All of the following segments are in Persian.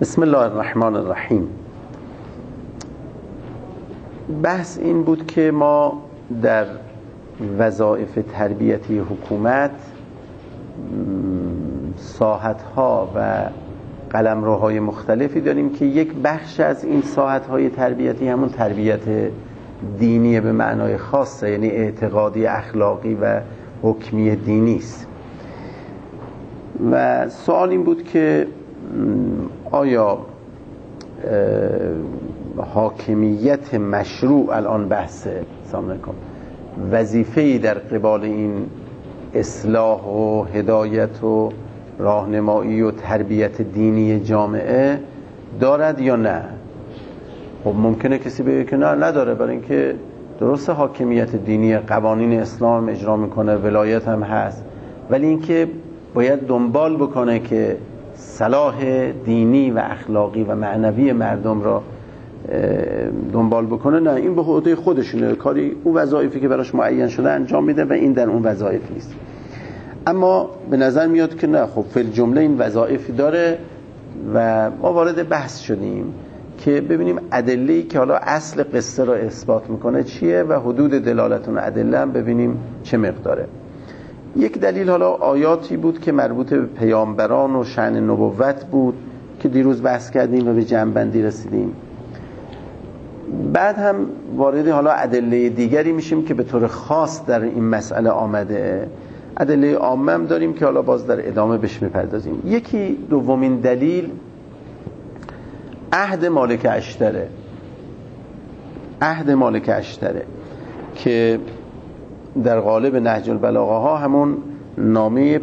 بسم الله الرحمن الرحیم. بحث این بود که ما در وظایف تربیتی حکومت ساحت‌ها و قلمروهای مختلفی داریم که یک بخش از این ساحت‌های تربیتی همون تربیت دینی به معنای خاصه، یعنی اعتقادی، اخلاقی و حکمی دینی است. و سوال این بود که آیا حاکمیت مشروع الان بحثه وظیفه‌ای در قبال این اصلاح و هدایت و راهنمایی و تربیت دینی جامعه دارد یا نه؟ خب ممکنه کسی بگه که نه نداره، برای اینکه درسته حاکمیت دینی قوانین اسلام اجرا میکنه، ولایت هم هست، ولی اینکه باید دنبال بکنه که صلاح دینی و اخلاقی و معنوی مردم را دنبال بکنه، نه، این به عهده خودشونه، کاری اون وظایفی که براش معین شده انجام میده و این در اون وظایف نیست. اما به نظر میاد که نه، خب فی الجمله این وظایفی داره و ما وارد بحث شدیم که ببینیم ادله‌ای که حالا اصل قصه را اثبات میکنه چیه و حدود دلالت اون ادله هم ببینیم چه مقداره. یک دلیل حالا آیاتی بود که مربوط به پیامبران و شأن نبوت بود که دیروز بحث کردیم و به جمع‌بندی رسیدیم. بعد هم وارد حالا ادله دیگری میشیم که به طور خاص در این مسئله آمده، ادله عامه هم داریم که حالا باز در ادامه بهش میپردازیم. یکی دومین دلیل عهد مالک اشتره، عهد مالک اشتره که در قالب نهج البلاغه ها همون نامه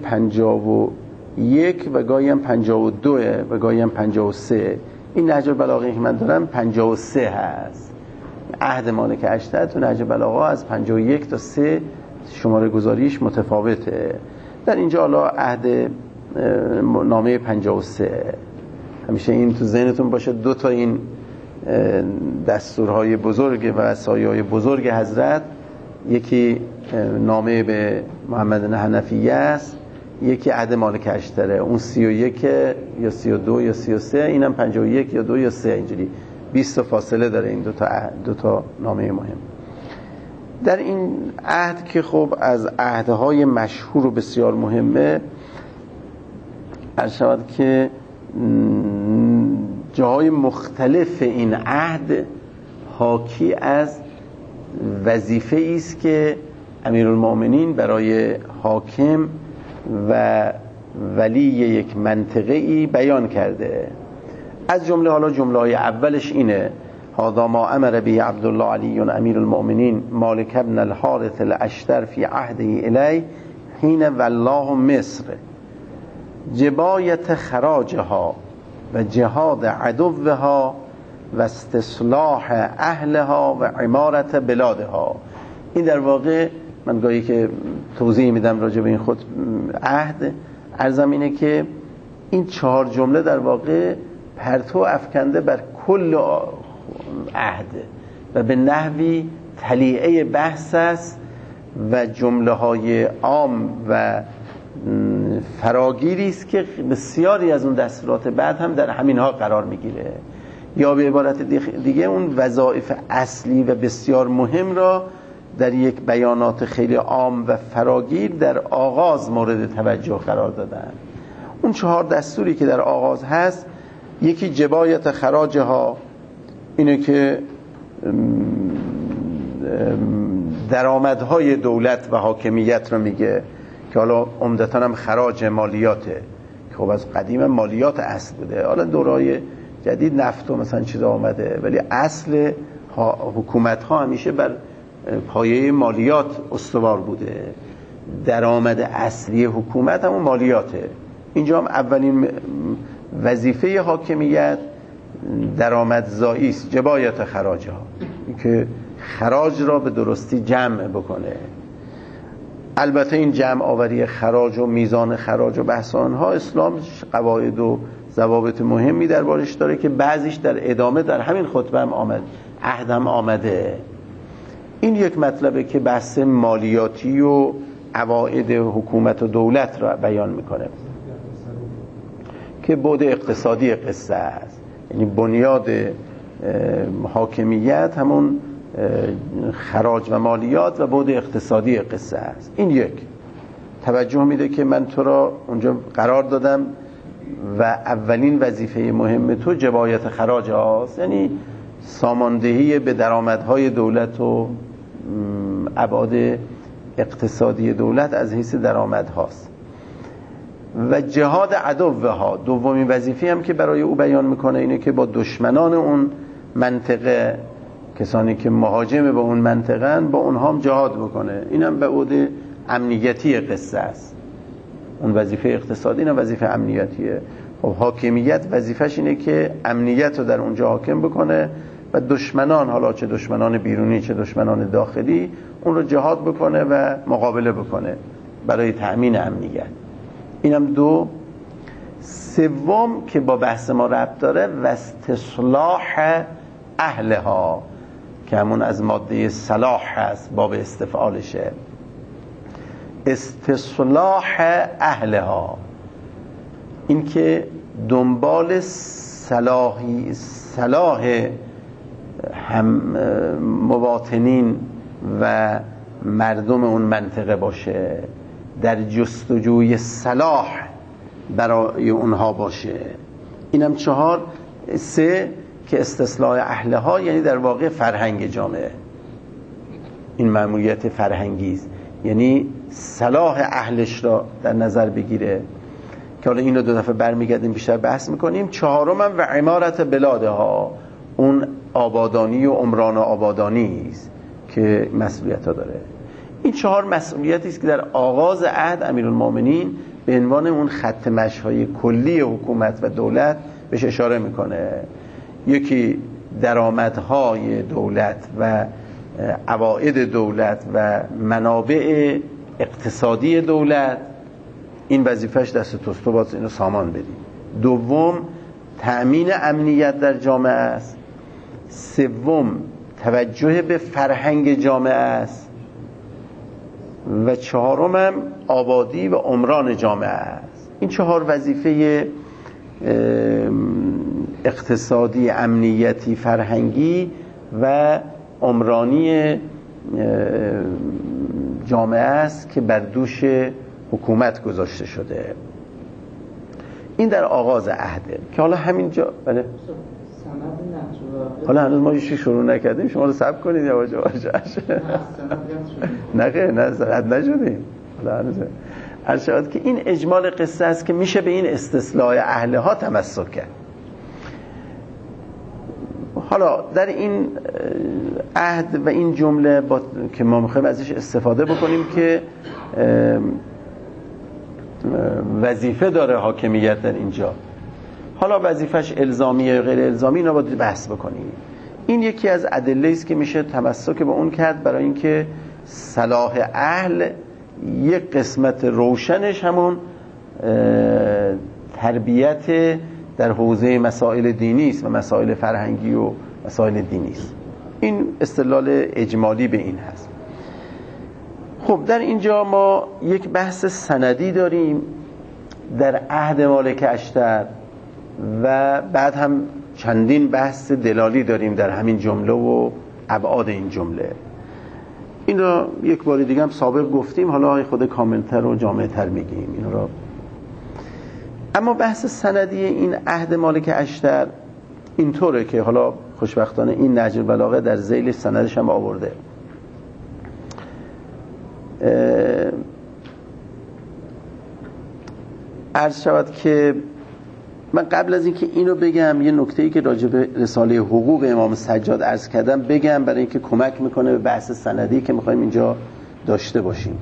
51 و گاهی هم 52 و گاهی هم 53. این نهج البلاغه که من دارم 53 هست. عهد مالک اشتر تو نهج البلاغه از 51 تا 3 شماره گذاریش متفاوته. در اینجا حالا عهد نامه 53. همیشه این تو ذهنتون باشه، دو تا این دستورهای بزرگ و وصایای بزرگ حضرت، یکی نامه به محمد حنفیه است، یکی عهد مالک اشتره، اون 31 یا 32 یا 33، اینم 51 یا 2 یا 3، اینجوری 20 فاصله داره این دو تا نامه مهم. در این عهد که خب از عهدهای مشهور و بسیار مهمه، عرض شود که جاهای مختلف این عهد حاکی از وظیفه است که امیرالمؤمنین برای حاکم و ولی یک منطقه‌ای بیان کرده. از جمله حالا جمله‌های اولش اینه: هذا ما امر به عبدالله علی امیر المؤمنین مالک ابن الحارث الاشتر فی عهده الی حین والله مصر جبایت خراجها و جهاد عدوها و استصلاح اهلها و عمارت بلادها. این در واقع من گاهی که توضیح میدم راجع به این خود عهد، عرضم اینه که این 4 جمله در واقع پرتو افکنده بر کل عهد و به نحوی تلیعه بحث است و جمله های عام و فراگیری است که بسیاری از اون دستورات بعد هم در همینها قرار میگیره، یا به عبارت دیگه اون وظایف اصلی و بسیار مهم را در یک بیانات خیلی عام و فراگیر در آغاز مورد توجه قرار دادن. اون 4 دستوری که در آغاز هست، یکی جبایت خراجها، اینه که درآمدهای دولت و حاکمیت رو میگه که حالا عمدتاً هم خراج مالیاته که خب از قدیم مالیات اصل بوده، حالا دورای جدید نفت و مثلا چیز آمده، ولی اصل حکومت ها همیشه بر پایه مالیات استوار بوده. درآمد اصلی حکومت همون مالیاته. اینجا هم اولین وظیفه حاکمیت درآمدزایی است، جبایت خراجها، که خراج را به درستی جمع بکنه. البته این جمع آوری خراج و میزان خراج و بحث آنها اسلام قواعد و ضوابط مهمی دربارش داره که بعضیش در ادامه در همین خطبه هم آمد، عهد هم آمده. این یک مطلبه که بحث مالیاتی و عواید حکومت و دولت را بیان میکنه که بعد اقتصادی قصه است. یعنی بنیاد حاکمیت همون خراج و مالیات و بعد اقتصادی قصه است. این یک توجه میده که من تو را اونجا قرار دادم و اولین وظیفه مهم تو جبایت خراج هاست، یعنی ساماندهی به درآمدهای دولت و ابعاد اقتصادی دولت از حیث درآمد هاست. و جهاد عدوها، دومین وظیفه هم که برای او بیان میکنه اینه که با دشمنان اون منطقه، کسانی که مهاجم به اون منطقه، با اونها هم جهاد بکنه. اینم به بعد امنیتی قصه است. اون وظیفه اقتصادی نه، وظیفه امنیتیه. خب حاکمیت وظیفش اینه که امنیت رو در اونجا حاکم بکنه و دشمنان، حالا چه دشمنان بیرونی چه دشمنان داخلی، اون رو جهاد بکنه و مقابله بکنه برای تأمین امنیت. اینم دو. سوم که با بحث ما ربط داره و استصلاح اهلها، که همون از ماده صلاح هست، باب استفعالشه. استصلاح اهلها، این که دنبال صلاح هم مواطنین و مردم اون منطقه باشه، در جستجوی صلاح برای اونها باشه. اینم چهار. سه که استصلاح اهلها یعنی در واقع فرهنگ جامعه، این مأموریت فرهنگی است، یعنی صلاح اهلش را در نظر بگیره که حالا اینو دو دفعه برمیگردیم بیشتر بحث میکنیم. چهارم هم و عمارت بلادها، اون آبادانی و عمران و آبادانی است که مسئولیت ها داره. این چهار مسئولیتی است که در آغاز عهد امیرالمومنین به عنوان اون خط مشی‌های کلی حکومت و دولت بهش اشاره میکنه. یکی درآمدهای دولت و عواید دولت و منابع اقتصادی دولت، این وظیفش دست توست، تو باید اینو سامان بدی. دوم تأمین امنیت در جامعه است. سوم توجه به فرهنگ جامعه است. و چهارم هم آبادی و عمران جامعه است. این چهار وظیفه اقتصادی، امنیتی، فرهنگی و عمرانی جامعه است که بر دوش حکومت گذاشته شده. این در آغاز عهده که حالا همینجا بله حالا هنوز ما هیچی شروع نکردیم، شما رو صبر کنید یواش یواش. نه سند نشدیم حالا هنوز. ارشاد که این اجمال قصه است که میشه به این استصلاح اهلها تمسک کرد. حالا در این عهد و این جمله که ما میخوایم ازش استفاده بکنیم که وظیفه داره حاکمیت در اینجا، حالا وظیفش الزامیه یا غیر الزامی، اینا باید بحث بکنیم. این یکی از ادله است که میشه تمسک به اون کرد برای اینکه صلاح اهل یک قسمت روشنش همون تربیت در حوزه مسائل دینی است و مسائل فرهنگی و مسائل دینی است. این استدلال اجمالی به این هست. خب در اینجا ما یک بحث سندی داریم در عهد مالک اشتر و بعد هم چندین بحث دلالی داریم در همین جمله و ابعاد این جمله. این را یک بار دیگه هم سابق گفتیم، حالا خود کاملتر و جامع‌تر میگیم این را. اما بحث سندی این عهد مالک اشتر اینطوره که حالا خوشبختانه این نهج البلاغه در ذیل سندش هم آورده. عرض شود که من قبل از اینکه اینو بگم یه نکته‌ای که راجع به رساله حقوق امام سجاد عرض کردم بگم، برای اینکه کمک میکنه به بحث سندی که میخوایم اینجا داشته باشیم.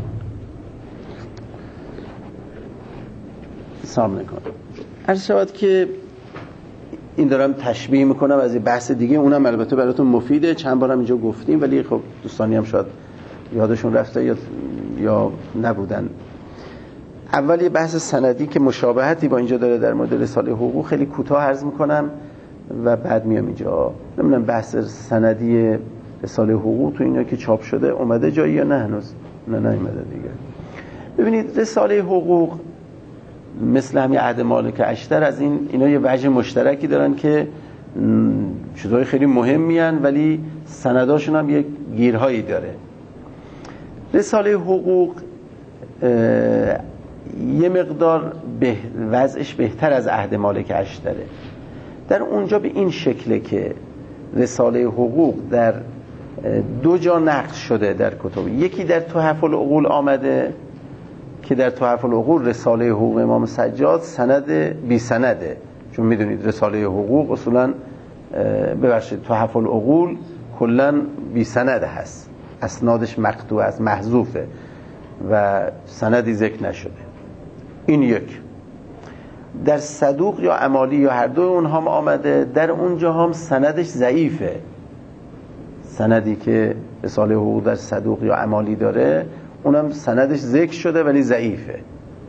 سلام علیکم. عرض شود که این دارم تشبیه میکنم از یه بحث دیگه، اونم البته براتون مفیده، چند بارم اینجا گفتیم ولی خب دوستانی هم شاید یادشون رفته یا نبودن. اول یه بحث سندی که مشابهتی با اینجا داره در مورد رساله حقوق خیلی کوتاه عرض میکنم و بعد میام اینجا. نمیدونم بحث سندی رساله حقوق تو اینا که چاپ شده اومده جایی یا نه هنوز؟ نه نیومده دیگه. ببینید رساله حقوق مثل همین عهد مالک اشتر از اینا یه وجه مشترکی دارن که چیزهای خیلی مهمی هن ولی سنداشون هم یه گیرهایی داره. رساله حقوق یه مقدار وضعش بهتر از عهد مالک اشتره. در اونجا به این شکله که رساله حقوق در 2 جا نقل شده در کتب. یکی در تحف العقول آمده که در تحف العقول رساله حقوق امام سجاد سند بی سنده، چون میدونید رساله حقوق اصولا تحف العقول کلن بی سند هست، اسنادش مقطوع است، محذوفه و سندی ذکر نشده. این یک. در صدوق یا عمالی یا هر دو اونها هم آمده، در اونجا هم سندش ضعیفه. سندی که رساله حقوق در صدوق یا عمالی داره اونم سندش ذکر شده ولی ضعیفه.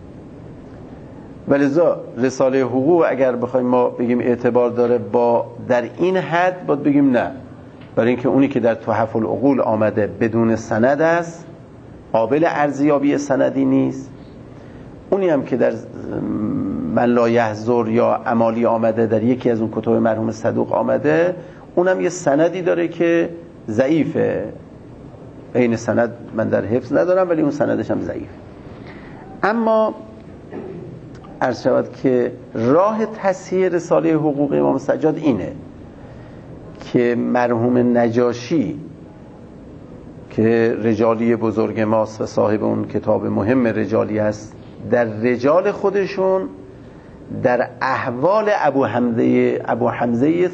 ولذا رساله حقوق اگر بخوایم ما بگیم اعتبار داره با در این حد باید بگیم نه، برای اینکه اونی که در تحف العقول آمده بدون سند است، قابل ارزیابی سندی نیست. اونی هم که در من لا یحضر یا عمالی آمده، در یکی از اون کتب مرحوم صدوق آمده، اونم یه سندی داره که ضعیفه. این سند من در حفظ ندارم ولی اون سندش هم ضعیف. اما عرض شود که راه تصحیح رساله حقوق امام سجاد اینه که مرحوم نجاشی که رجالی بزرگ ماست و صاحب اون کتاب مهم رجالی است، در رجال خودشون در احوال ابو حمزه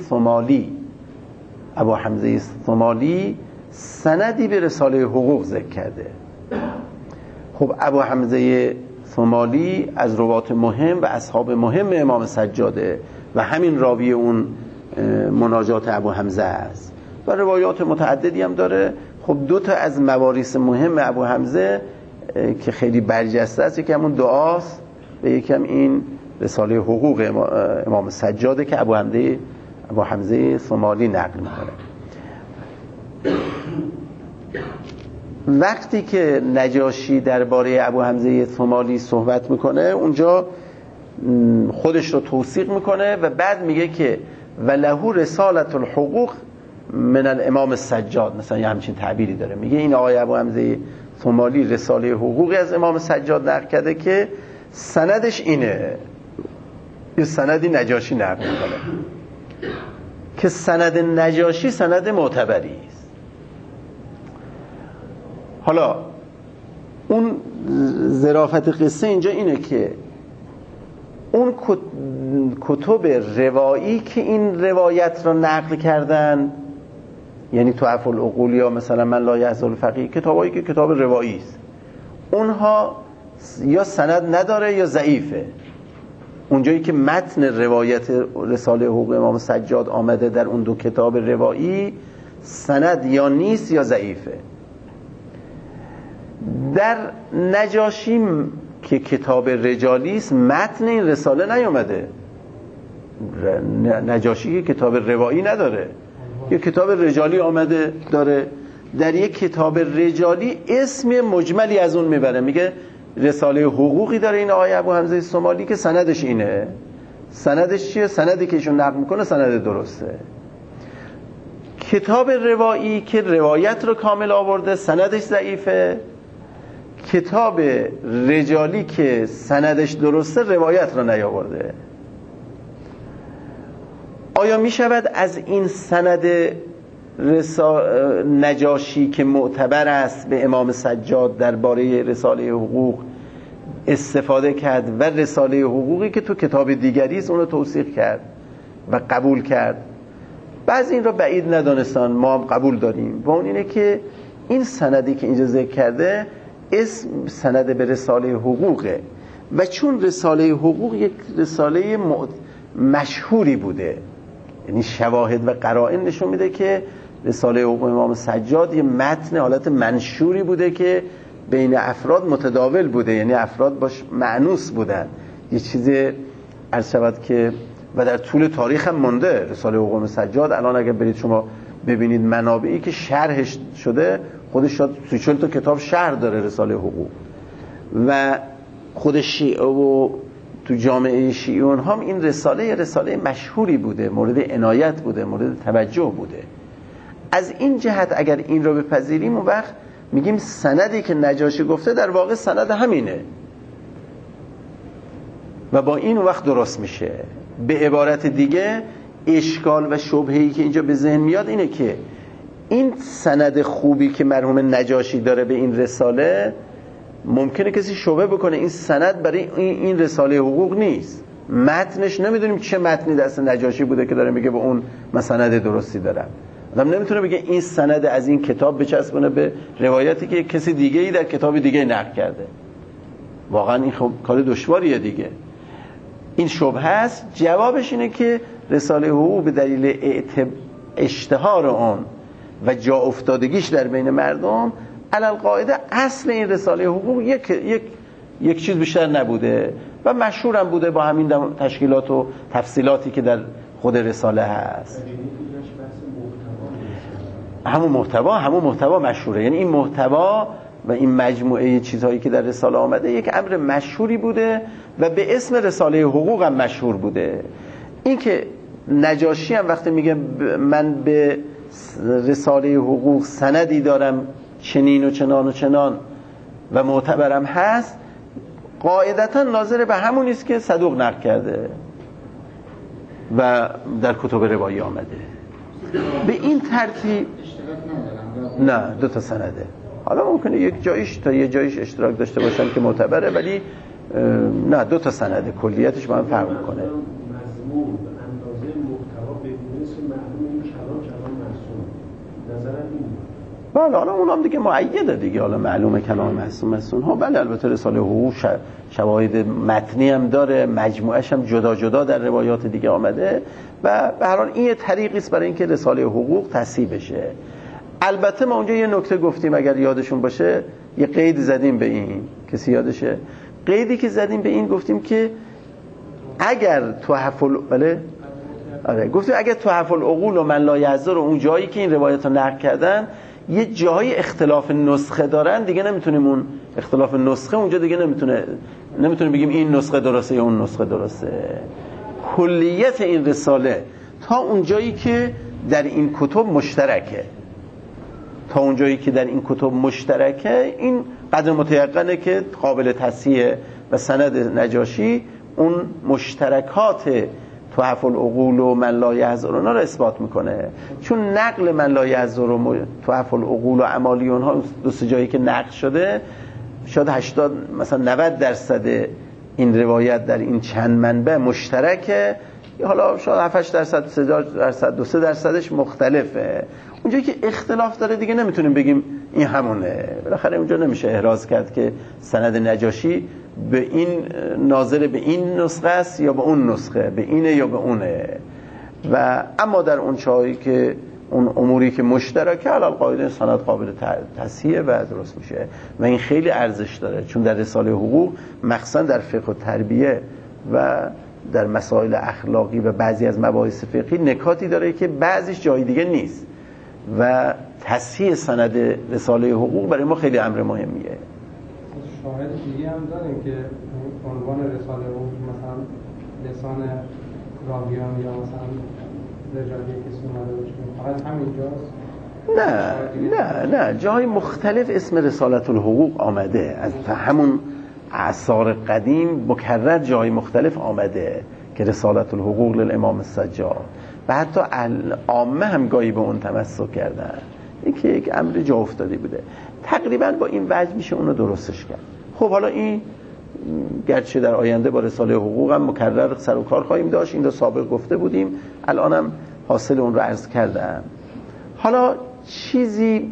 ثمالی سندی به رساله حقوق ذکر کرده. خب ابو حمزه ثمالی از روات مهم و اصحاب مهم امام سجاده و همین راوی اون مناجات ابو حمزه است و روایات متعددی هم داره. خب 2 تا از مواریث مهم ابو حمزه که خیلی برجسته است، یکی همون دعاست و یکی هم این رساله حقوق امام سجاده که ابو حمزه ثمالی نقل میکنه. وقتی که نجاشی درباره ابو حمزه ثمالی صحبت میکنه اونجا خودش رو توثیق میکنه و بعد میگه که ولهو رسالت الحقوق من الامام السجاد، مثلا یه همچین تعبیری داره، میگه این آقای ابو حمزه ثمالی رساله حقوقی از امام سجاد نقل کرده که سندش اینه. یه سندی نجاشی نقل میکنه که سند نجاشی سند معتبری است. حالا اون ظرافت قصه اینجا اینه که اون کتب روایی که این روایت را نقل کردن، یعنی تحف العقول یا مثلا من لا یحضر الفقیه، کتابایی که کتاب روایی است، اونها یا سند نداره یا ضعیفه. اونجایی که متن روایت رساله حقوق امام سجاد آمده در اون 2 کتاب روایی، سند یا نیست یا ضعیفه. در نجاشی که کتاب رجالی است متن این رساله نیامده. نجاشی که کتاب روایی نداره، یه کتاب رجالی آمده داره. در یک کتاب رجالی اسم مجملی از اون میبره، میگه رساله حقوقی داره این آقای ابو حمزه ثمالی که سندش اینه. سندش چیه؟ سندی که ایشون نقل میکنه سند درسته. کتاب روایی که روایت رو کامل آورده سندش ضعیفه. کتاب رجالی که سندش درسته روایت رو نیاورده. آیا می شود از این سند نجاشی که معتبر است به امام سجاد درباره رساله حقوق استفاده کرد و رساله حقوقی که تو کتاب دیگری است اون رو توثیق کرد و قبول کرد؟ بعضی این رو بعید ندانستان، ما هم قبول داریم. و اون اینه که این سندی که اینجا ذکر کرده اسم سند به رساله حقوقه و چون رساله حقوق یک رساله مشهوری بوده، یعنی شواهد و قرائن نشون میده که رساله حقوق امام سجاد یه متن حالت منشوری بوده که بین افراد متداول بوده، یعنی افراد باش مأنوس بودن. یه چیز عرض شود که و در طول تاریخ هم مونده. رساله حقوق امام سجاد الان اگر برید شما ببینید منابعی که شرحش شده، خودش 40 تا کتاب شرح داره رساله حقوق و خودش شیعه و تو جامعه شیعیون هم این رساله مشهوری بوده، مورد عنایت بوده، مورد توجه بوده. از این جهت اگر این رو بپذیریم اون وقت میگیم سندی که نجاشی گفته در واقع سند همینه و با این وقت درست میشه. به عبارت دیگه اشکال و شبهه‌ای که اینجا به ذهن میاد اینه که این سند خوبی که مرحوم نجاشی داره به این رساله، ممکنه کسی شبهه بکنه این سند برای این رساله حقوق نیست، متنش نمیدونیم چه متنی دست نجاشی بوده که داره میگه به اون من سند درستی دارم. آدم نمیتونه بگه این سند از این کتاب بچسبونه به روایتی که کسی دیگه ای در کتاب دیگه نقل کرده. واقعا این خب کار دشواریه دیگه. این شبهه است. جوابش اینه که رساله حقوق به دلیل اشتهار اون و جا افتادگیش در بین مردم، علل قاعده اصل این رساله حقوق یک چیز بیشتر نبوده و مشهورم بوده با همین تشکیلات و تفصیلاتی که در خود رساله هست. همون محتوا مشهوره. یعنی این محتوا و این مجموعه چیزهایی که در رساله آمده یک امر مشهوری بوده و به اسم رساله حقوق هم مشهور بوده. این که نجاشی هم وقتی میگه من به رساله حقوق سندی دارم چنین و چنان و چنان و معتبرم هست، قاعدتا ناظر به همون است که صدوق نقل کرده و در کتب روایی آمده. به این ترتیب نه 2 سنده. حالا ممکنه یک جایش تا یه جایش اشتراک داشته باشن که معتبره، ولی نه 2 سنده. کلیتش با هم فرق میکنه. مضمون اندازه محتوا بدون اسم معلوم این کلام معصوم نظر این. بله حالا اونام دیگه معیده دیگه، حالا معلومه کلام معصوم ها. بله البته رساله حقوق شواهد متنی هم داره، مجموعش هم جدا جدا در روایات دیگه آمده و به هر حال این یه طریقی است برای اینکه رساله حقوق تصحیح بشه. البته ما اونجا یه نکته گفتیم اگر یادشون باشه، یه قید زدیم به این، کسی یادشه؟ قیدی که زدیم به این گفتیم که اگر گفتیم اگر تحف العقول و من لا یعذر و اون جایی که این روایت رو نقل کردن یه جایی اختلاف نسخه دارن، دیگه نمیتونیم اون اختلاف نسخه اونجا دیگه نمیتونیم بگیم این نسخه درسته یا اون نسخه درسته. کلیت این رساله تا اون جایی که در این کتب مشترکه این قدر متیقنه که قابل تصحیح و سند نجاشی اون مشترکات تحف العقول و من لا یعذر رو اثبات میکنه. چون نقل من لا یعذر و تحف العقول و اعمالی اونها 2 جایی که نقل شده، شاید 80 مثلا 90% این روایت در این چند منبع مشترکه، حالا شاید 7% 3% مختلفه. اونجایی که اختلاف داره دیگه نمیتونیم بگیم این همونه. بالاخره اونجا نمیشه احراز کرد که سند نجاشی به این ناظر به این نسخه است یا به اون نسخه، به اینه یا به اونه. و اما در اون چایی که اون اموری که مشترکه علل قاعده سند قابل تصحیح و درست میشه و این خیلی ارزش داره، چون در رساله حقوق مخصوصا در فقه و تربیه و در مسائل اخلاقی و بعضی از مباحث فقهی نکاتی داره که بعضیش جای دیگه نیست و تصحیح سند رساله حقوق برای ما خیلی امر مهمیه. شاهد دیگه هم داریم که عنوان رساله حقوق مثلا لسان راویان یا مثلا رجالی کسی اومده باشه، فقط همینجاست؟ نه جای مختلف اسم رسالت الحقوق آمده، از همون اثار قدیم مکرر جای مختلف آمده که رسالت الحقوق للامام السجاد و حتی عامه هم گاهی به اون تمسک کردن. این که یک امر جا افتاده بوده. تقریبا با این وجه میشه اونو درستش کرد. خب حالا این گرچه در آینده با رساله حقوق هم مکرر سر و کار خواهیم داشت، این رو سابق گفته بودیم، الانم حاصل اون رو عرض کردم. حالا چیزی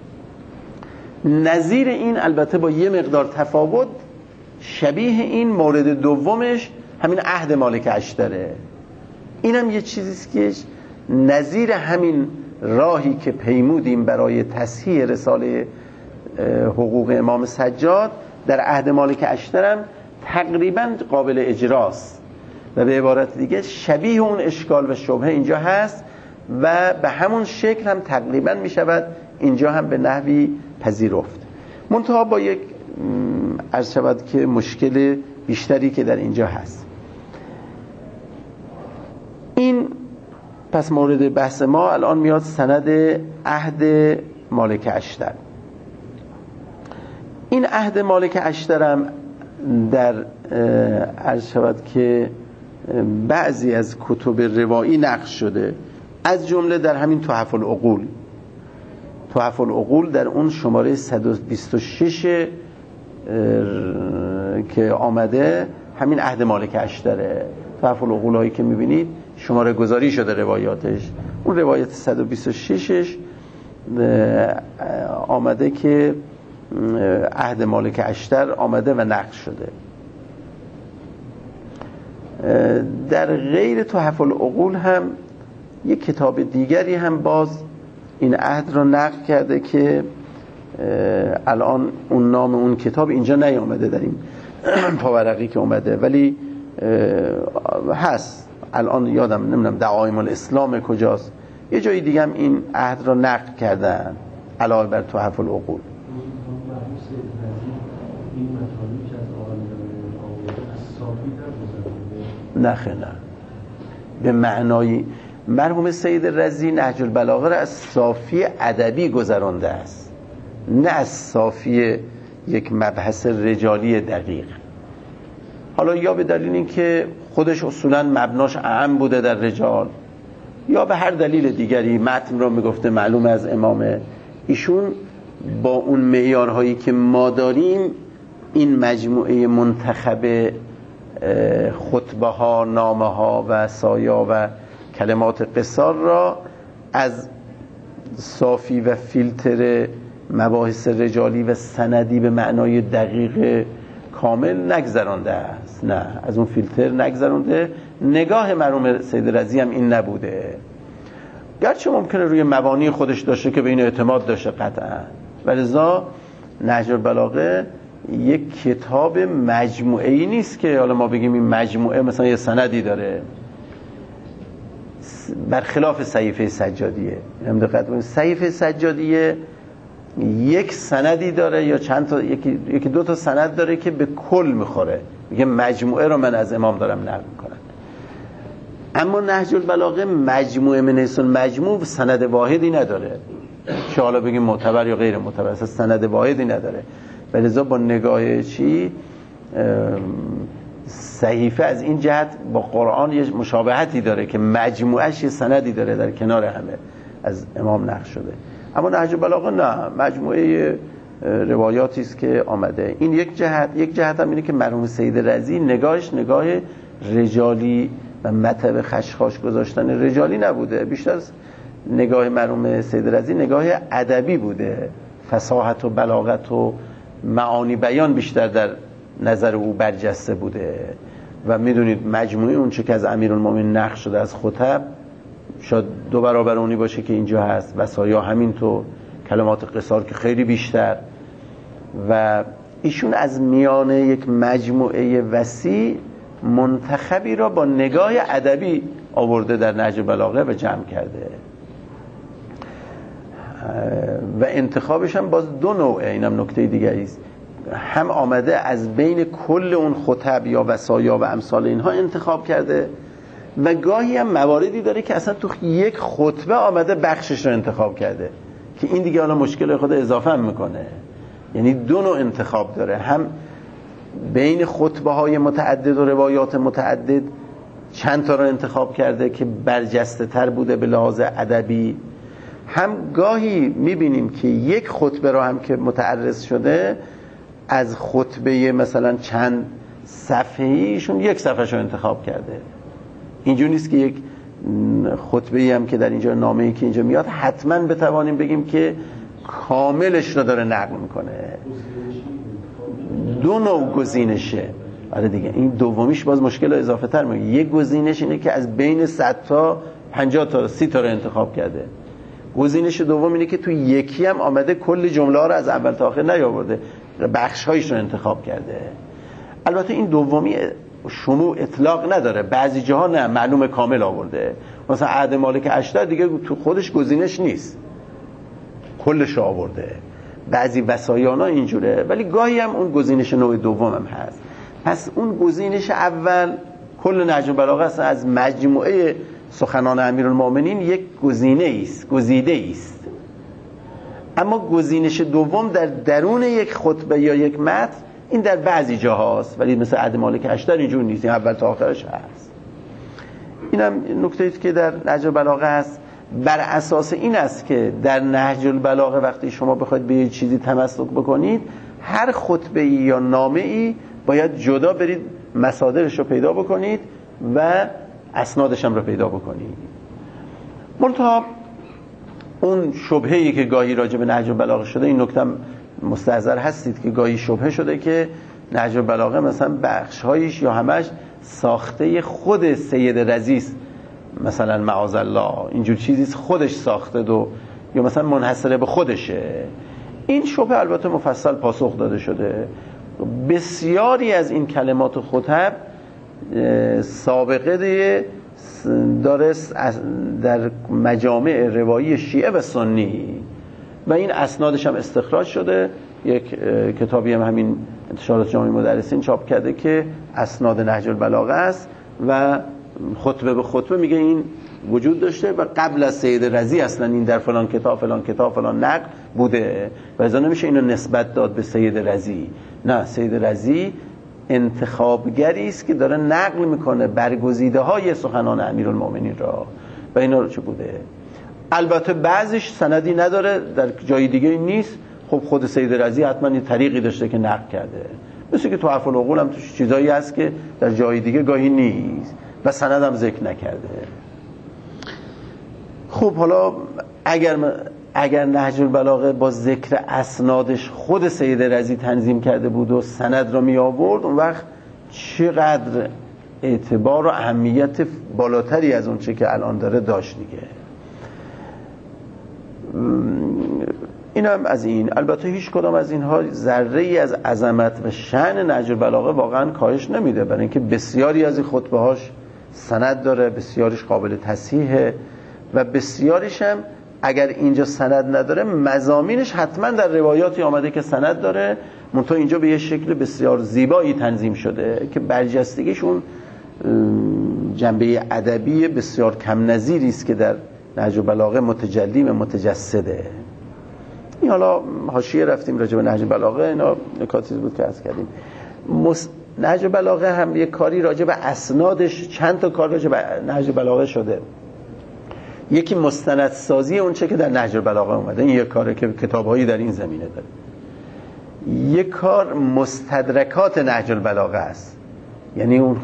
نظیر این، البته با یه مقدار تفاوت، شبیه این مورد دومش همین عهد مالک اشتره. اینم یه چیزیست که نظیر همین راهی که پیمودیم برای تصحیح رساله حقوق امام سجاد در عهد مالک اشترم تقریبا قابل اجراست و به عبارت دیگه شبیه اون اشکال و شبهه اینجا هست و به همون شکل هم تقریبا می شود اینجا هم به نحوی پذیرفت. منتها با یک عرض شود که مشکل بیشتری که در اینجا هست. این پس مورد بحث ما الان میاد سند عهد مالک اشتر. این عهد مالک اشترم در عرض شود که بعضی از کتب روایی نقش شده، از جمله در همین تحف العقول. تحف العقول در اون شماره 126 که آمده همین عهد مالک اشتره. تحف العقول هایی که میبینید شماره گذاری شده روایاتش، اون روایت 126ش آمده که عهد مالک اشتر آمده و نقش شده. در غیر تحف العقول هم یک کتاب دیگری هم باز این عهد را نقل کرده که الان اون نام اون کتاب اینجا نیامده در این پاورقی که اومده، ولی هست الان یادم نمیدونم دعایم الاسلام کجاست، یه جایی دیگه هم این عهد را نقل کردن علاوه بر تحف العقول. نه به معنای مرحوم سید رضی نهج البلاغه را از صافی ادبی گذرانده است، نه از صافی یک مبحث رجالی دقیق. حالا یا به دلیل این که خودش اصولا مبناش اعم بوده در رجال، یا به هر دلیل دیگری متن را میگفته معلوم از امامه. ایشون با اون معیارهایی که ما داریم این مجموعه منتخب خطبه ها، نامه ها و سایا و کلمات قصار را از صافی و فیلتر مباحث رجالی و سندی به معنای دقیق کامل نگذرانده است. نه، از اون فیلتر نگذرانده. نگاه مرحوم سید رضی هم این نبوده، گرچه ممکنه روی مبانی خودش داشته که به این اعتماد داشته قطعا، ولذا نهج البلاغه یک کتاب مجموعه‌ای نیست که حالا ما بگیم این مجموعه مثلا یه سندی داره، برخلاف صحیفه سجادیه. هم دقت کنید، صحیفه سجادیه یک سندی داره یا چند تا، یکی دو تا سند داره که به کل میخوره، میگه مجموعه رو من از امام دارم نقل میکنم. اما نهج البلاغه مجموعه من حیث المجموع سند واحدی نداره، چه حالا بگیم معتبر یا غیر معتبر، اصلا سند واحدی نداره. ولذا با نگاه صحیفه از این جهت با قرآن یه مشابهتی داره که مجموعش یه سندی داره در کنار همه از امام نقل شده. اما نهج البلاغه نه، مجموعه روایاتی است که آمده. این یک جهت هم اینه که مرحوم سید رضی نگاهش نگاه رجالی و مطب خشخاش گذاشتن رجالی نبوده، بیشتر از نگاه مرحوم سید رضی نگاه ادبی بوده. فصاحت و بلاغت و معانی بیان بیشتر در نظر او برجسته بوده. و میدونید مجموعه اون چه که از امیرالمومنین نقل شده از خطب شاید 2 برابر اونی باشه که اینجا هست، وصایا همینطور، کلمات قصار که خیلی بیشتر. و ایشون از میان یک مجموعه وسیع منتخبی را با نگاه ادبی آورده در نهج البلاغه و جمع کرده. و انتخابش هم باز 2 نوعه، اینم نکته دیگری است. هم آمده از بین کل اون خطب یا وصایا و امثال اینها انتخاب کرده، و گاهی هم مواردی داره که اصلا تو یک خطبه آمده بخشش رو انتخاب کرده که این دیگه حالا مشکل خود اضافه هم میکنه. یعنی 2 نوع انتخاب داره، هم بین خطبه های متعدد و روایات متعدد چند تا رو انتخاب کرده که برجسته تر بوده به لحاظ ادبی، هم گاهی میبینیم که یک خطبه رو هم که متعرض شده از خطبه مثلا چند صفحه‌ایشون یک صفحه‌شو انتخاب کرده. اینجور نیست که یک خطبه‌ای هم که در اینجا نامه‌ای که اینجا میاد حتما بتوانیم بگیم که کاملش رو داره نقل میکنه. 2 نوع گزینشه. آره دیگه، این دومیش باز مشکل رو اضافه تر میگه. یک گزینش اینه که از بین 100 تا 50 تا 30 تا رو انتخاب کرده. گزینش دوم اینه که تو یکی هم آمده کل جمله ها رو از اول تا آخر نیاورده، بخش‌هایش رو انتخاب کرده. البته این دومی شموع اطلاق نداره، بعضی جاها نه معلوم کامل آورده. مثلا عهد مالک اشتر دیگه تو خودش گزینش نیست، کلش آورده. بعضی وصایانا اینجوره، ولی گاهی هم اون گزینش نوع دوم هم هست. پس اون گزینش اول کل نهج البلاغه است، از مجموعه سخنان امیرالمؤمنین یک گزیده است، اما گزینش دوم در درون یک خطبه یا یک متن این در بعضی جاهاست، ولی مثل عهد مالک اشتر اینجور نیست، این اول تا آخرش هست. اینم نکته‌ای که در نهج البلاغه هست. بر اساس این است که در نهج البلاغه وقتی شما بخواید به یه چیزی تمسک بکنید، هر خطبه‌ای یا نامه‌ای باید جدا برید مصادرش رو پیدا بکنید و اسنادش هم رو پیدا بکنید. منتها اون شبهه‌ای که گاهی راجع به نهج البلاغه شده، این نکته مستحضر هستید که گاهی شبهه شده که نهج البلاغه مثلا بخش‌هایش یا همش ساخته خود سید رضی است، مثلا معاذالله اینجور چیزی خودش ساخته یا مثلا منحصره به خودشه. این شبهه البته مفصل پاسخ داده شده. بسیاری از این کلمات و خطب سابقه داره در مجامع روایی شیعه و سنی و این اسنادش هم استخراج شده. یک کتابی هم همین انتشارات جامعه مدرسین چاپ کرده که اسناد نهج البلاغه است و خطبه به خطبه میگه این وجود داشته و قبل از سید رضی اصلا این در فلان کتاب فلان نقل بوده و ازا نمیشه اینو نسبت داد به سید رضی. نه، سید رضی انتخابگری است که داره نقل میکنه برگزیده های سخنان امیرالمؤمنین را و اینا رو چه بوده. البته بعضیش سندی نداره، در جای دیگه نیست. خب خود سید رضی حتما یه طریقی داشته که نقل کرده، مثل که تحف العقول هم توش چیزایی هست که در جای دیگه گاهی نیست و سند هم ذکر نکرده. خب حالا اگر نهج البلاغه با ذکر اسنادش خود سید رضی تنظیم کرده بود و سند را می آورد، اون وقت چقدر اعتبار و اهمیت بالاتری از اون چه که الان داره داشت دیگه. این هم از این. البته هیچ کدام از اینها ذره ای از عظمت و شأن نهج البلاغه واقعا کاهش نمیده، برای اینکه بسیاری از این خطبه هاش سند داره، بسیاریش قابل تصحیحه و بسیاریش هم اگر اینجا سند نداره مضامینش حتما در روایاتی آمده که سند داره، منتها اینجا به یه شکل بسیار زیبایی تنظیم شده که برجستگیشون جنبه ادبی بسیار کم نظیری است که در نهج البلاغه متجلی و متجسده. این حالا حاشیه رفتیم راجع به نهج البلاغه، اینا نکاتی بود که عرض کردیم. نهج البلاغه هم یک کاری راجع به اسنادش، چند تا کار راجع به نهج البلاغه شده. یکی مستندسازی اون چه که در نهج البلاغه اومده، این یک کاره که کتاب‌هایی در این زمینه داره. یک کار مستدرکات نهج البلاغه است، یعنی اون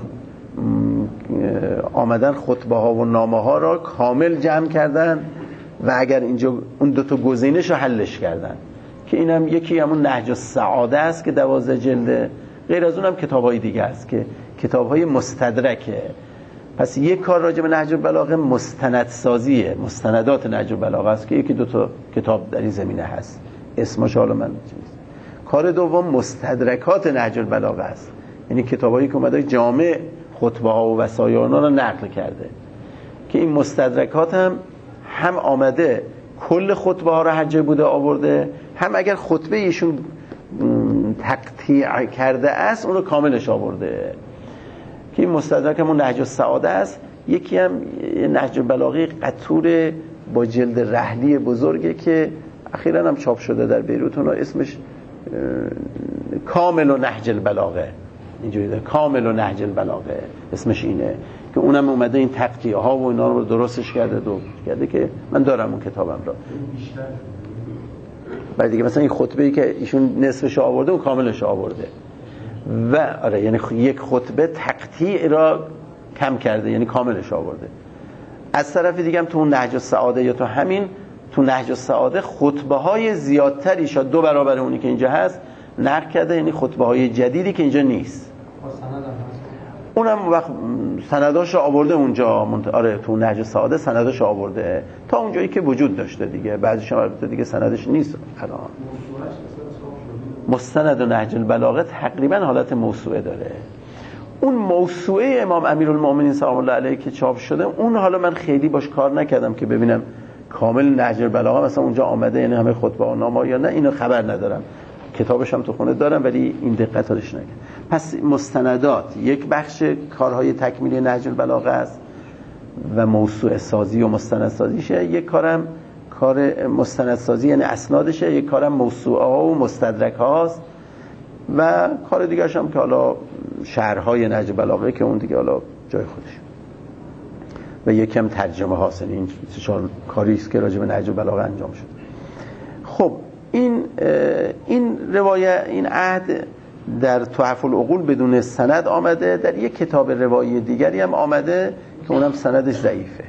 آمدن خطبه ها و نامه ها را کامل جمع کردن و اگر اینجا اون دو تا گزینش رو حلش کردن، که اینم یکی همون نهج السعاده است که 12 جلده. غیر از اونم کتاب‌های دیگه است که کتاب‌های مستدرکه. پس یک کار راجع به نهج البلاغه مستندسازیه، مستندات نهج البلاغه است که یکی دو تا کتاب در این زمینه هست، اسمش حالا من چیز. کار دوم مستدرکات نهج البلاغه است، یعنی کتابایی که اومده جامع خطبه ها و وصایا اونا رو نقل کرده، که این مستدرکات هم آمده کل خطبه ها رو هر جای بوده آورده، هم اگر خطبه ایشون تقطیع کرده است اون رو کاملش آورده، که این مستدرک همون نهج السعاده است. یکی هم نهج البلاغه قطور با جلد رحلی بزرگه که اخیراً هم چاپ شده در بیروت، اون اسمش کامل و نهج البلاغه، اینجوری ده، کامل و نهج البلاغه اسمش اینه، که اونم اومده این تقطیع ها و اینا رو درستش کرده که من دارم اون کتابم را. بعد دیگه مثلا این خطبه‌ای که ایشون نصفش آورده و کاملش آورده و آره، یعنی یک خطبه تقطیع را کم کرده یعنی کاملش آورده. از طرف دیگه هم تو اون نهج السعاده یا تو نهج السعاده خطبه های زیادتری، شاید 2 برابر اونی که اینجا هست نقل کرده، یعنی خطبه های جدیدی که اینجا نیست. اونم وقت سنداش آورده اونجا. آره، تو نهج السعاده سنداش آورده تا اونجایی که وجود داشته دیگه، بعضیش هم البته دیگه سندش نیست الان. مستند و نهج البلاغه تقریبا حالت موسوعه داره. اون موسوعه امام امیرالمؤمنین سلام الله علیه که چاپ شده، اون حالا من خیلی باش کار نکردم که ببینم کامل نهج البلاغه مثلا اونجا آمده، یعنی همه خطبه و نامه یا نه، اینو خبر ندارم. کتابش هم تو خونه دارم ولی این دقتش نکردم. پس مستندات یک بخش کارهای تکمیلی نهج البلاغه است و موسوعه سازی و مستندسازیشه، یک کارم کار مستندسازی یعنی اسنادشه، یک کارم موسوعه ها و مستدرک هاست و کار دیگرش هم که حالا شرحهای نهج بلاغه که اون دیگه حالا جای خودش و یکم ترجمه هاست. این چهار کاری است که راجع به نهج بلاغه انجام شد. خب این روایت، این عهد در تحف العقول بدون سند آمده، در یک کتاب روایی دیگری هم آمده که اونم سندش ضعیفه.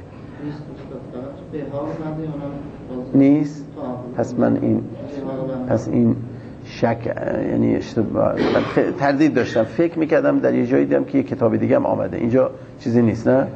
نیست؟ پس این شک، یعنی اشتباه، من تردید داشتم، فکر میکردم در یه جایی دیدم که یه کتاب دیگه هم آمده، اینجا چیزی نیست نه؟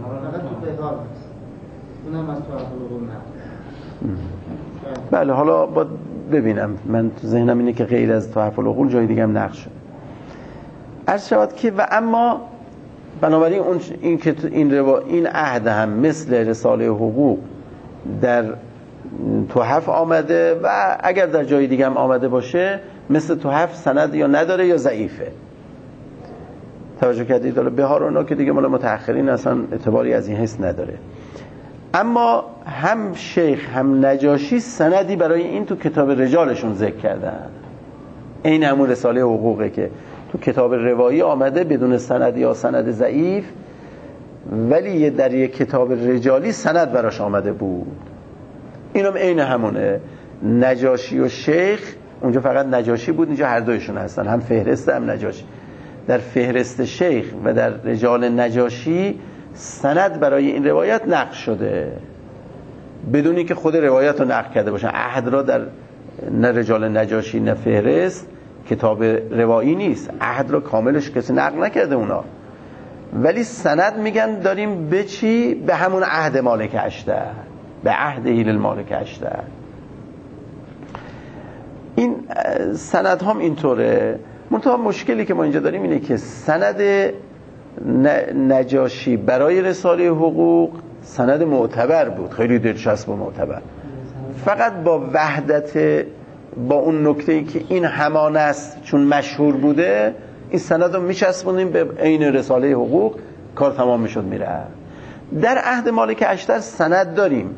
بله حالا باید ببینم، من ذهنم اینه که غیر از تحف العقول جای دیگه هم نقش شده. عرض شود که و اما بنابراین این عهد هم مثل رساله حقوق در تحف آمده و اگر در جای دیگه هم آمده باشه مثل تحف سند یا نداره یا ضعیفه. توجه کردید؟ حالا بهار اونا که دیگه مال متأخرین اصلا اعتباری از این حیث نداره. اما هم شیخ هم نجاشی سندی برای این تو کتاب رجالشون ذکر کردن. این همون رساله حقوقه که تو کتاب روایی آمده بدون سند یا سند ضعیف، ولی در یک کتاب رجالی سند براش آمده بود. اینم عین همونه. نجاشی و شیخ، اونجا فقط نجاشی بود، اینجا هر دویشون هستن، هم فهرست هم نجاشی. در فهرست شیخ و در رجال نجاشی سند برای این روایت نقل شده بدونی که خود روایت رو نقل کرده باشن. عهد را در نه رجال نجاشی نه فهرست کتاب روایی نیست، عهد را کاملش کسی نقل نکرده اونا، ولی سند میگن داریم به چی؟ به همون عهد مالک اشتر، به عهد هیل المالک اشتر. این سند هم اینطوره. منتها مشکلی که ما اینجا داریم اینه که سند نجاشی برای رساله حقوق سند معتبر بود، خیلی دلچسب و معتبر، فقط با وحدت، با اون نکته‌ای که این همان است چون مشهور بوده، این سند رو میچسبونیم به عین رساله حقوق، کار تمام میشد میره. در عهد مالک اشتر سند داریم،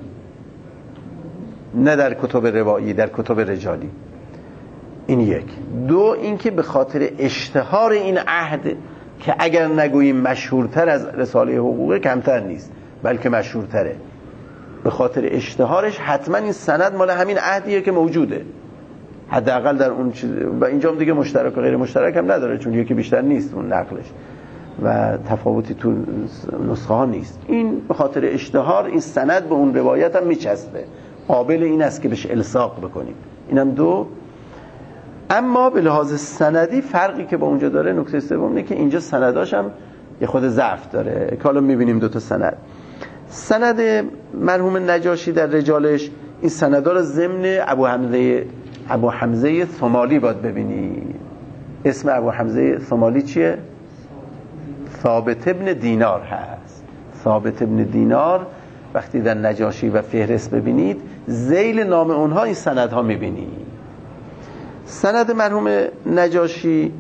نه در کتب روایی، در کتب رجالی. این یک. دو، اینکه به خاطر اشتهار این عهد که اگر نگوییم مشهورتر از رساله حقوق کمتر نیست بلکه مشهورتره، به خاطر اشتهارش حتما این سند مال همین عهدیه که موجوده، حداقل در اون چیز. و اینجا هم دیگه مشترک و غیر مشترک هم نداره، چون یکی بیشتر نیست اون نقلش و تفاوتی تو نسخه ها نیست. این به خاطر اشتهار این سند به اون روایت هم میچسبه، قابل این است که بهش الصاق بکنیم. اینم دو. اما به لحاظ سندی فرقی که با اونجا داره، نکته سوم اینه که اینجا سنداش هم یه خود ضعف داره که حالا میبینیم دو تا سند مرحوم نجاشی در رجالش، این سندا رو ضمن ابو حمزه ثمالی باید ببینی. اسم ابو حمزه ثمالی چیه؟ ثابت ابن دینار هست. ثابت ابن دینار وقتی در نجاشی و فهرست ببینید ذیل نام اونها این سندها میبینید. سند مرحوم نجاشی،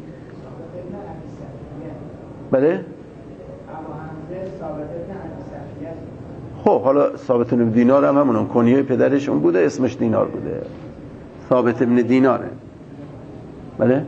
بله؟ خب حالا ثابت ابن دینار هم همون کنیه پدرش اون بوده، اسمش دینار بوده، ثابت ابن دیناره، بله؟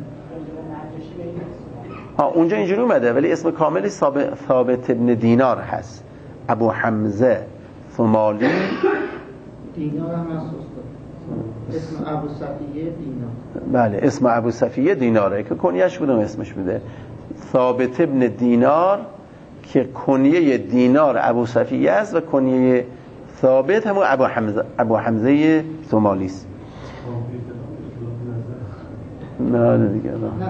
اونجا اینجوری اومده ولی اسم کاملی ثابت ابن دینار هست. ابو حمزه ثمالی دینار هم هست. اسم ابو صفیه دینار، بله اسم ابو صفیه دیناره که کنیهش بودم اسمش بوده. ثابت ابن دینار که کنیه دینار ابو صفیه است و کنیه ثابت همون ابو حمزه ثمالی است. نه دیگه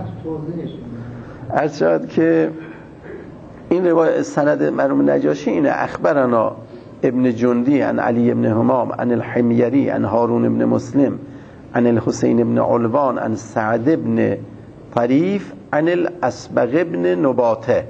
عرض شد که این روایت سند مرحوم نجاشی اینه: اخبرنا ابن جندی عن علی ابن همام عن الحمیری عن هارون ابن مسلم عن الحسین ابن علوان عن سعد ابن طریف عن الاسبغ ابن نباته.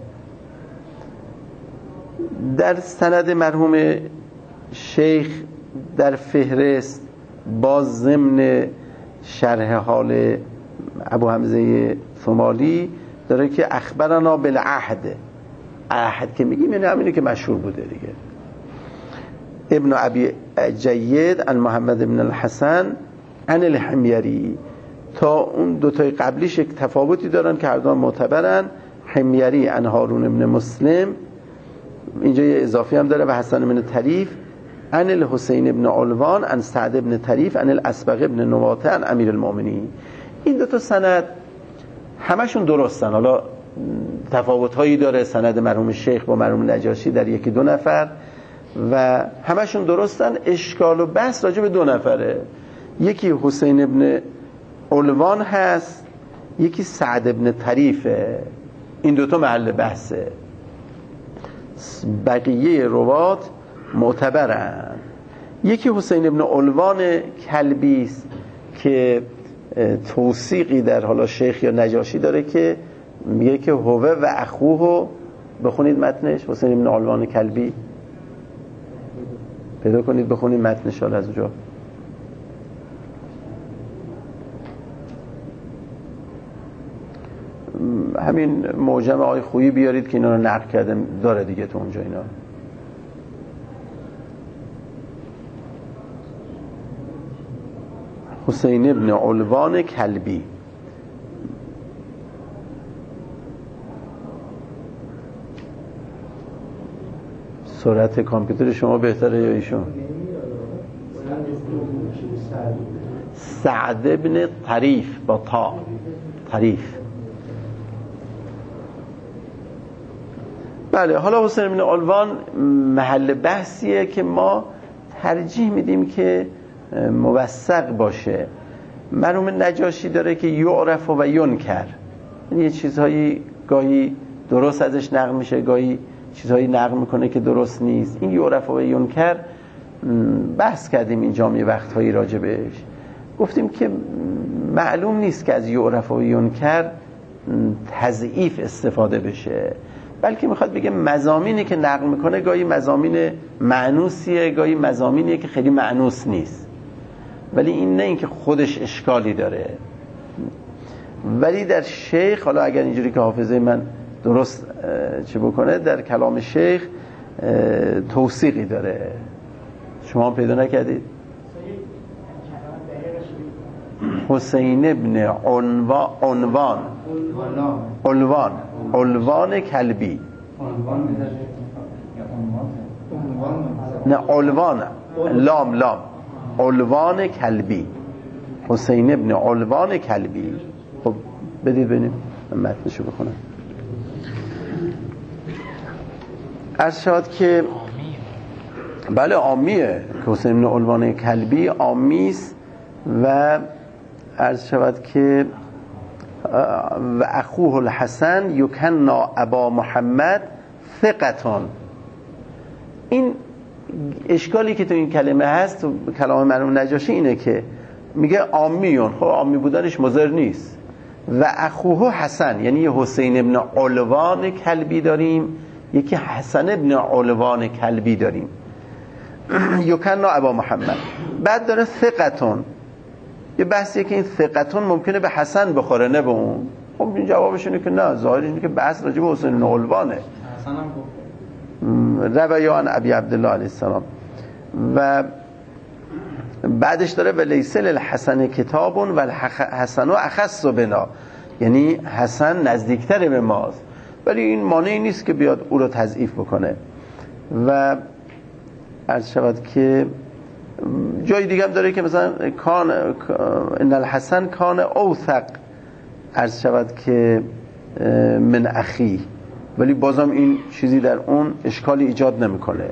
در سند مرحوم شیخ در فهرست باز ضمن شرح حال ابو حمزه ثمالی داره که اخبرنا بالعهد. عهد که میگیم یعنی همینه که مشهور بوده دیگه. ابن ابی جید عن محمد ابن الحسن عن الحمیری. تا اون دوتای قبلیش یک تفاوتی دارن که هر دو معتبرن. حمیری عن هارون ابن مسلم، اینجا یه اضافی هم داره، و حسن ابن طریف عن الحسین ابن علوان عن سعد ابن طریف عن الاسبغ ابن نواته عن امیر المؤمنین. این دوتا سند همشون درستن. حالا تفاوت هایی داره سند مرحوم شیخ با مرحوم نجاشی در یکی دو نفر و همشون درستن. اشکال و بحث راجع به دو نفره، یکی حسین ابن علوان هست، یکی سعد ابن طریفه. این دوتا محل بحثه. بقیه روات معتبرن. یکی حسین ابن علوان کلبی است که توثیقی در حالا شیخ یا نجاشی داره که میگه که هوه و اخوه. بخونید متنش، حسین ابن علوان کلبی پیدا کنید بخونید متنش حالا از اونجا. همین معجم آقای خویی بیارید که اینا رو نقل کرده داره دیگه تو اونجا. اینا حسین ابن علوان کلبی. سرعت کامپیوتر شما بهتره یا ایشون؟ سعد ابن طریف با تا، طریف. بله، حالا حسین ابن علوان محل بحثیه که ما ترجیح میدیم که موثق باشه. مرحوم نجاشی داره که یعرف و ینکر، یعنی یه چیزهایی گاهی درست ازش نقل میشه، گاهی چیزهایی نقل میکنه که درست نیست. این یعرف و ینکر بحث کردیم اینجا یه وقتهایی راجع بهش، گفتیم که معلوم نیست که از یعرف و ینکر تضعیف استفاده بشه، بلکه میخواد بگه مضامینی که نقل میکنه گاهی مضامین معنوسیه، گاهی مضامینیه که خیلی معنوس نیست، ولی این نه اینکه خودش اشکالی داره. ولی در شیخ، حالا اگر اینجوری که حافظه من درست چه بکنه، در کلام شیخ توثیقی داره. شما هم پیدا نکردید؟ حسین ابن علوان کلبی. نه علوان، لام علوان کلبی. حسین ابن علوان کلبی. خب بدید ببینیم متنشو بخونم. عرض شد که بله عامیه که حسین ابن علوان کلبی عامیست. و عرض شود که و اخوه الحسن یکنا ابا محمد ثقتان. این اشکالی که تو این کلمه هست تو کلام مرحوم نجاشی اینه که میگه عامیون، خب عامی بودنش مضر نیست. و اخوه حسن، یعنی یه حسین ابن علوان کلبی داریم، یکی حسن ابن علوان کلبی داریم. یکنا ابا محمد. بعد داره ثقتون. یه بحثیه که این ثقتون ممکنه به حسن بخوره نه به اون. خب این جوابش اینه که نه، ظاهر اینه که بحث راجع به حسین بن علوانه. حسن هم گفت روایان ابی عبدالله علیه السلام. و بعدش داره ولیس للحسن کتاب و الحسن اخص بنا، یعنی حسن نزدیکتر به ماست، ولی این مانعی نیست که بیاد او رو تضعیف بکنه. و عرض شود که جای دیگه هم داره که مثلا ان الحسن کان اوثق، عرض شود که من اخی، ولی بازم این چیزی در اون اشکالی ایجاد نمیکنه.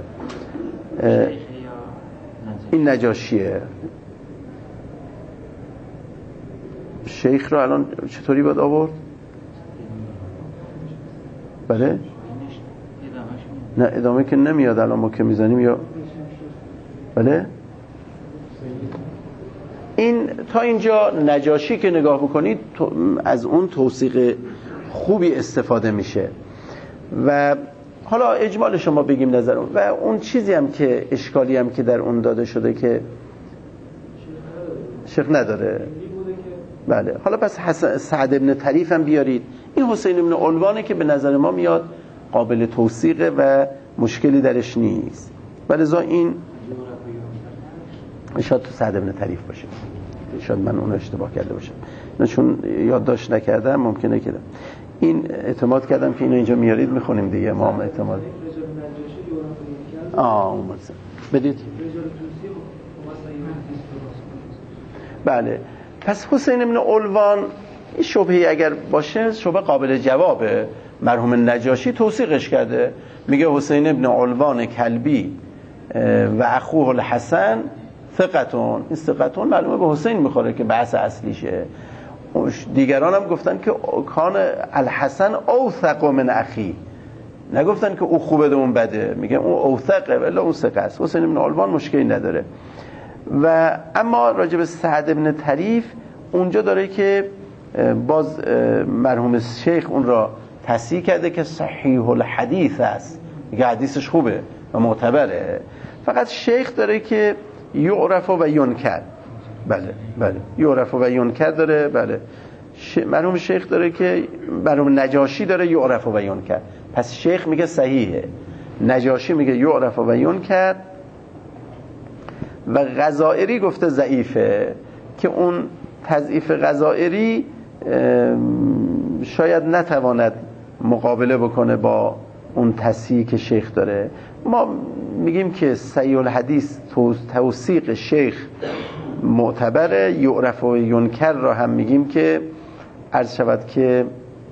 این نجاشیه. شیخ رو الان چطوری باید آورد؟ بله؟ نه ادامه که نمیاد الان ما که میزنیم. یا بله؟ این تا اینجا نجاشی که نگاه بکنید از اون توثیق خوبی استفاده میشه. و حالا اجمال شما بگیم نظرم. و اون چیزی هم که اشکالی هم که در اون داده شده که شیخ نداره. بله، حالا پس سعد ابن طریف هم بیارید. این حسین ابن علوانه که به نظر ما میاد قابل توثیقه و مشکلی درش نیست. ولذا این شاید تو سعد بن طریف باشه، شاید من اون اشتباه کرده باشم، چون یادداشت نکردم ممکنه که این اعتماد کردم که اینو اینجا میارید میخونیم دیگه. ما هم اعتماد اون مثلا بدید. بله، پس حسین بن علوان این شبهی اگر باشه شبه قابل جوابه. مرحوم نجاشی توثیقش کرده، میگه حسین بن علوان کلبی و اخوه الحسن ثقتون. این ثقتون معلومه به حسین میخوره که بحث اصلیشه. دیگران هم گفتن که کان الحسن اوثق من اخی، نگفتن که او خوبه ده اون بده، میگه اون اوثقه ولی اون ثقه است. حسین بن علوان مشکلی نداره. و اما راجع به سعد بن طریف اونجا داره که باز مرحوم شیخ اون را تصحیح کرده که صحیح الحدیث است، میگه حدیثش خوبه و معتبره. فقط شیخ داره که یعرف و ینکر. بله یعرف و ینکر داره. بله مرحوم شیخ داره که مرحوم نجاشی داره یعرف و ینکر. پس شیخ میگه صحیحه، نجاشی میگه یعرف و ینکر و غزائری گفته ضعیفه که اون تضعیف غزائری شاید نتواند مقابله بکنه با اون تصحیحی که شیخ داره. ما میگیم که صحیح الحدیث توثیق شیخ معتبره. یعرف و ینکر را هم میگیم که عرض شود که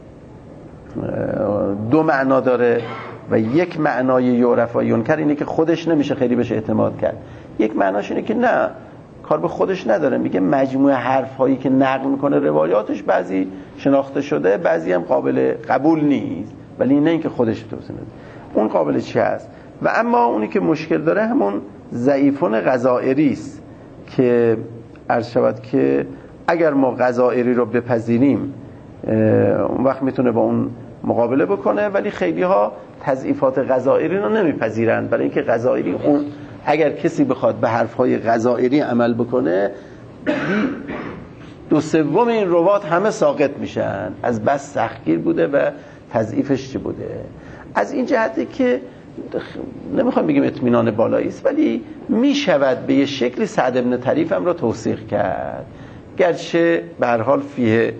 دو معنا داره و یک معنای یعرف و ینکر اینه که خودش نمیشه خیلی بهش اعتماد کرد. یک معناش اینه که نه، کار به خودش نداره، میگه مجموعه حرف هایی که نقل میکنه روایاتش بعضی شناخته شده بعضی هم قابل قبول نیست، ولی نه اینکه خودش توصیف نده. اون قابل چی هست؟ و اما اونی که مشکل داره همون ضعیفون غزائری است که عرض شود که اگر ما غزائری رو بپذیریم اون وقت میتونه با اون مقابله بکنه، ولی خیلی ها تضعیفات غزائری رو نمیپذیرند، برای اینکه غزائری اون اگر کسی بخواد به حرفهای غزائری عمل بکنه 2/3 این روات همه ساقط میشن، از بس سختگیر بوده و تضعیفش چی بوده. از این جهته که نمیخوام بگیم اطمینان بالایی است، ولی میشود به یه شکلی سعد بن طریف هم رو توثیق کرد، گرچه به هر حال فیه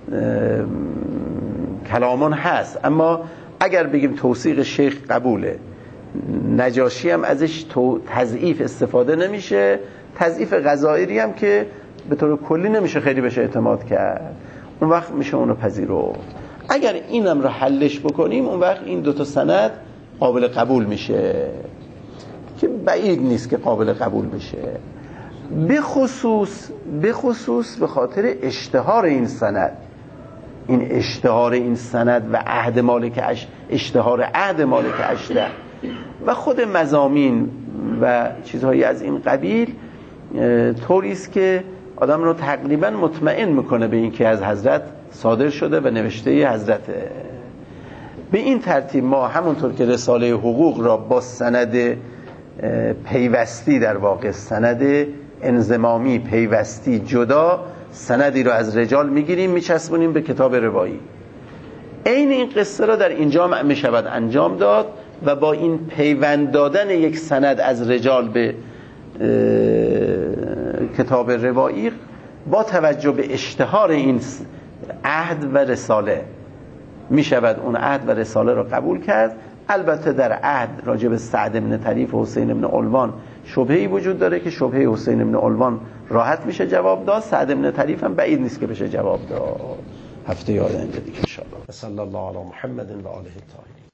کلامون هست، اما اگر بگیم توثیق شیخ قبوله، نجاشی هم ازش تضعیف استفاده نمیشه، تضعیف غزائری هم که به طور کلی نمیشه خیلی بهش اعتماد کرد، اون وقت میشه اونو پذیرفت. اگر اینم رو حلش بکنیم اون وقت این دوتا سند قابل قبول میشه که بعید نیست که قابل قبول بشه، به خصوص به خاطر اشتهار این سند. این اشتهار این سند و عهد مالک اشتهار عهد مالک اشتر و خود مضامین و چیزهایی از این قبیل طوری است که آدم رو تقریبا مطمئن میکنه به این که از حضرت صادر شده و نوشته حضرته. به این ترتیب ما همونطور که رساله حقوق را با سند پیوستی، در واقع سند انضمامی پیوستی جدا، سندی رو از رجال میگیریم میچسبونیم به کتاب روایی، عین این قصه را در اینجا میشود انجام داد و با این پیوند دادن یک سند از رجال به کتاب روایی با توجه به اشتهار این عهد و رساله میشود اون عهد و رساله را قبول کرد. البته در عهد راجع به سعد بن طریف و حسین بن علوان شبهه‌ای وجود داره که شبهه حسین بن علوان راحت میشه جواب داد، سعد بن طریف هم بعید نیست که بشه جواب داد. هفته آینده دیگه ان شاء الله. صلی الله علی محمد و آله الطاهرین.